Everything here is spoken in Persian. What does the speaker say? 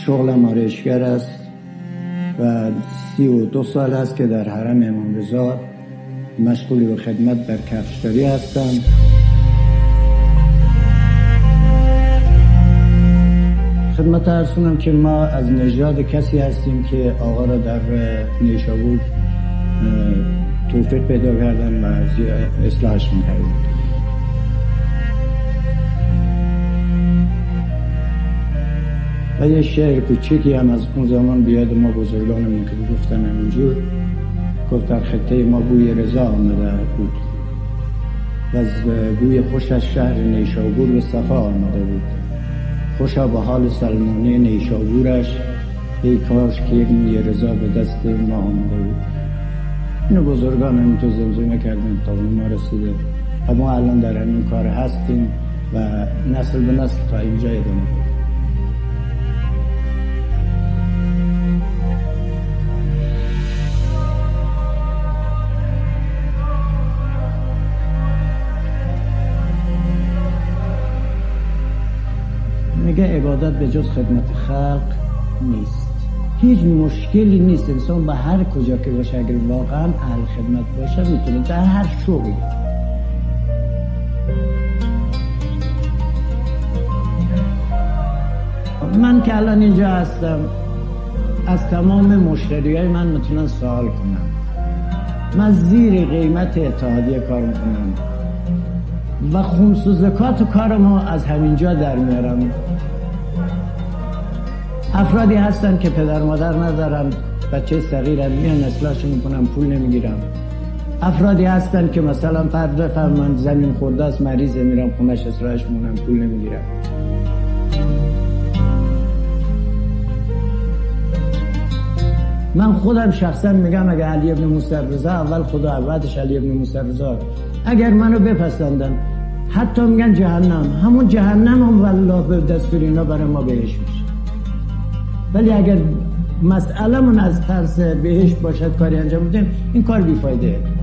شغلم آرایشگر است و 32 سال است که در حرم امام رضا مشغول به خدمت در کفشداری هستم. خدمت ارسونم که ما از نژاد کسی هستیم که آقا را در نیشابور توفیق پیدا کردن و اصلاحش می‌کردن. و یه شعر کوچیکی هم از اون زمان بیاد ما بزرگانمون که گفتن همینجور، گفت در خطه ما بوی رضا آمده بود و از بوی خوش از شهر نیشابور به صفا آمده بود. خوشا به حال سلمانی نیشابورش، ای کاش که یک موی رضا به دست ما آمده بود. اینو بزرگان همین تو زمزمه کردن تا ما رسیده و ما الان در همین کار هستیم و نسل به نسل تا اینجا ادامه بدیم. میگه عبادت به جز خدمت خلق نیست. هیچ مشکلی نیست انسان به هر کجا که باشه اگر واقعا اهل خدمت باشه میتونه در هر شغلی. من که الان اینجا هستم از تمام مشتریای من میتونن سوال کنم. من زیر قیمت اتحادیه کار میکنم و خمس و زکات کار ما از همینجا در میارم. افرادی هستن که پدر مادر ندارن، بچه صغیرن، میان اصلاحشون میکنم، پول نمیگیرم. افرادی هستن که مثلا فرض بفرم من زمین خورده است، مریضه، میرم خونش اصلاحش میکنم، پول نمیگیرم. من خودم شخصا میگم اگر علی ابن موسی رضا اول خدا بعدش علی ابن موسی رضا اگر منو بپسندن حتی میگن جهنم، همون جهنم هم والله به دستور اینا برای ما بهش میشه. ولی اگر مسئله من از ترس بهشت باشد کاری انجام بدیم این کار بیفایده.